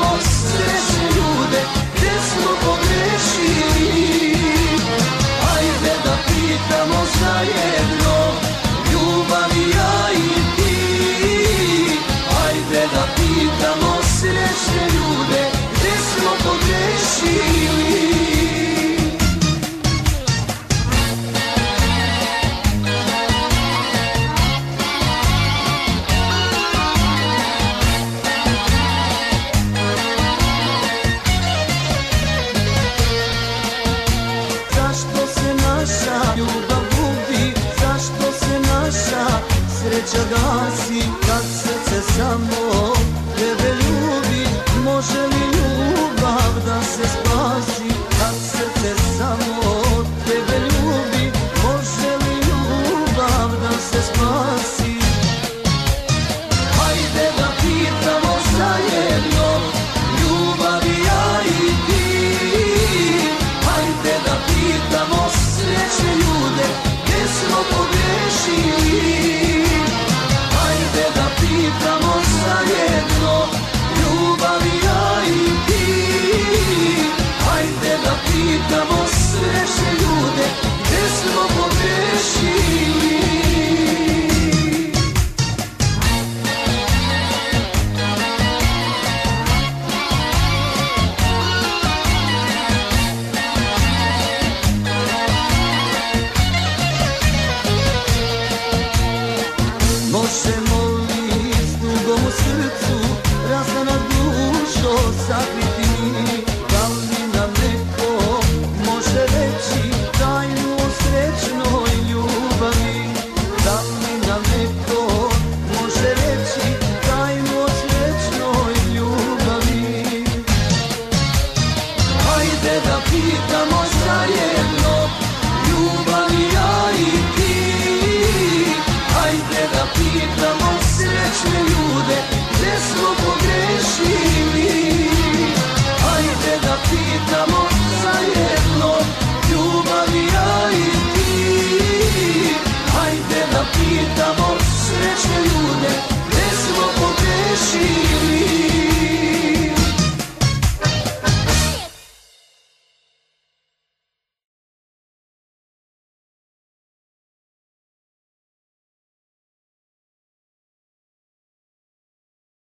srećne ljude, gdje smo pogrešili. Hajde da pitamo zajedno, ljubav i ja i ti. Hajde da pitamo srećne ljude, gdje smo pogrešili. Ljubav gubi, zašto se naša sreća gasi, kad srce samo tebe ljubi. Može li ljubav da se spasi, kad srce samo tebe ljubi? Može li ljubav da se spasi? Hajde da pitamo zajedno, ljubav i ja i ti. Hajde da pitamo srećne ljude, gdje smo pogrešili. Hajde da pitamo zajedno, ljubav i ja i ti. Hajde da pitamo srećne ljude, gdje smo pogrešili. Možemo li s tugom u srcu, razana dušo, sakriti